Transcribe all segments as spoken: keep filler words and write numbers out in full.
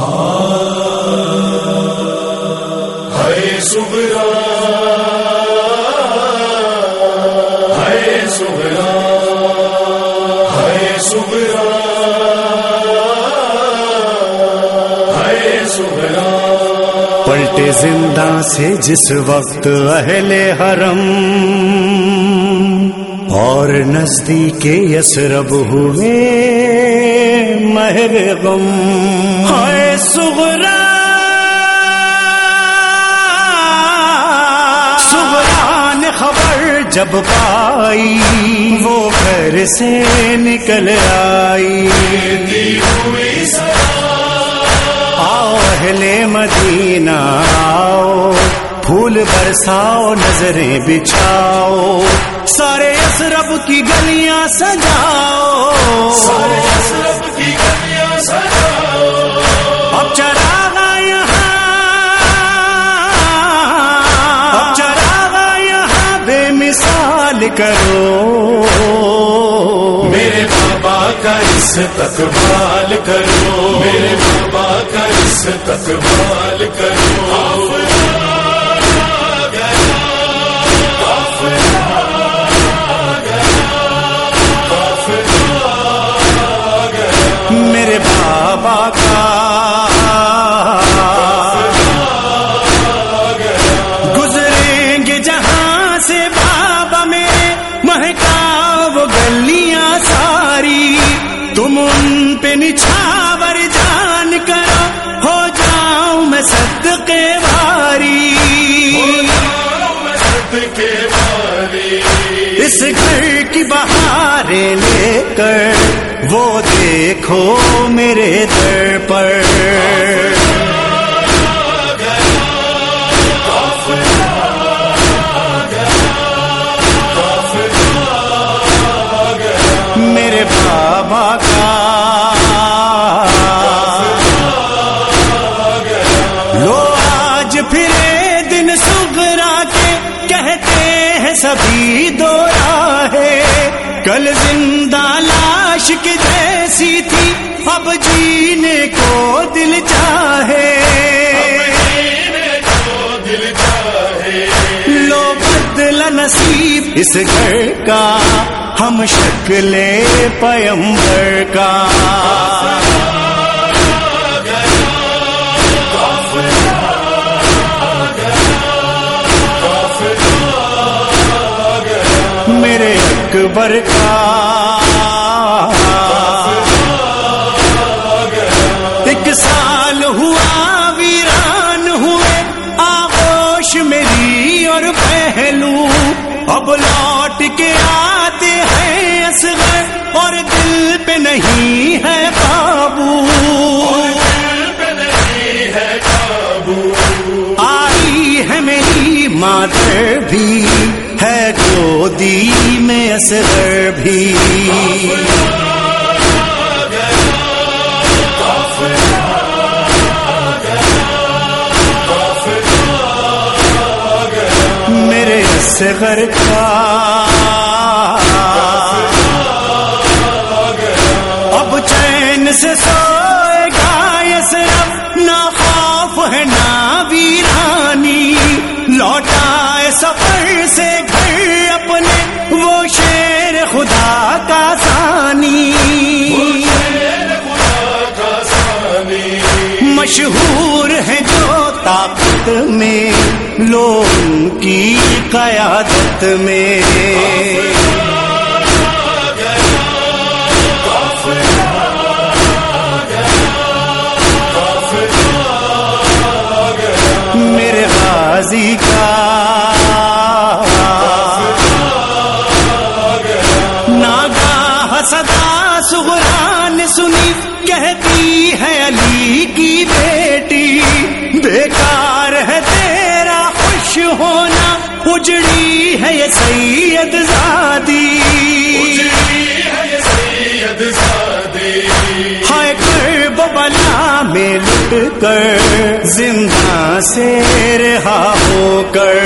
ہے صغرا ہے صغرا ہے صغرا ہے صغرا. پلٹے زندہ سے جس وقت اہل حرم اور نزدیک یثرب ہوئے مہر غم. ہے صغرا صغرا نے خبر جب پائی وہ گھر سے نکل آئی. آؤ اہل مدینہ آؤ پھول برساؤ نظریں بچھاؤ سارے یثرب کی گلیاں سجاؤ سارے یثرب کی گلیاں سجاؤ. اب چراغا یہاں اب چراغا یہاں بے مثال کرو میرے بابا کا استقبال کرو میرے بابا کا استقبال کرو. میرے بابا کا گزریں گے جہاں سے بابا میرے مہکا وہ گلیاں ساری. تم ان پہ نچھاور جان کرو ہو جاؤں میں صدقے بھاری. اس گھر کی بہاریں لے کر وہ دیکھو میرے در پر. میرے بابا کا لو آج پھرے دن صغرا کے کہتے ہیں سبھی دو راہیں. کل زندہ لاش کی جیسی تھی اب جینے کو دل چاہے. لو بدلا نصیب اس گھر کا ہم شکل پیمبر کا. میرے اکبر کا ایک سال ہوا ویران ہوئے آغوش میری اور پہلو. اب لوٹ کے آتے ہیں اصغر اور دل پہ نہیں ہے قابو. آئی ہے میری مادر بھی ہے گودی میں اصغر بھی. میرے اصغر کا اب چین سے سوئے گا یثرب نہ خوف ہے نہ ویرانی. لوٹائے سفر سے گھر اپنے وہ شیر خدا کا ثانی. مشہور ہے جو طاقت میں لو ان کی قیادت میں. میرے غازی کا ناگاہ صدا صغرا نے سنی کہتی ہے علی کی بیٹی بیکار ہے تیرا خوش ہونا اجڑی ہے یہ سید زادی. ہائے کرب و بلا میں لٹ کر زندہ سے رہا ہو کر.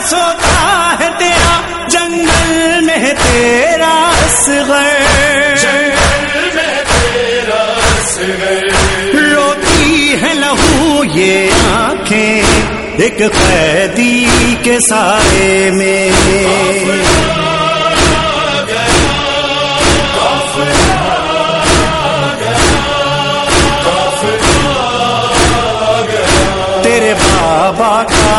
سوتا ہے تیرا جنگل میں تیرا اصغر، روتی ہے لہو یہ آنکھیں ایک قیدی کے سائے میں، تیرے بابا کا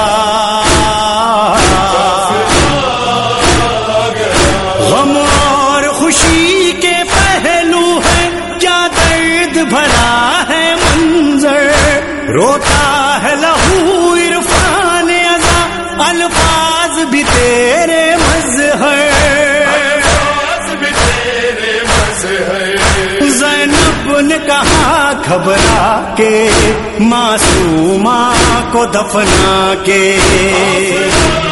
غم اور خوشی کے پہلو ہے، کیا درد بھرا ہے منظر، روتا ہے لہو عرفان ازاں، الفاظ بھی تیرے مظہر، زینب نے کہا گھبرا کے معصومہ کو دفنا کے،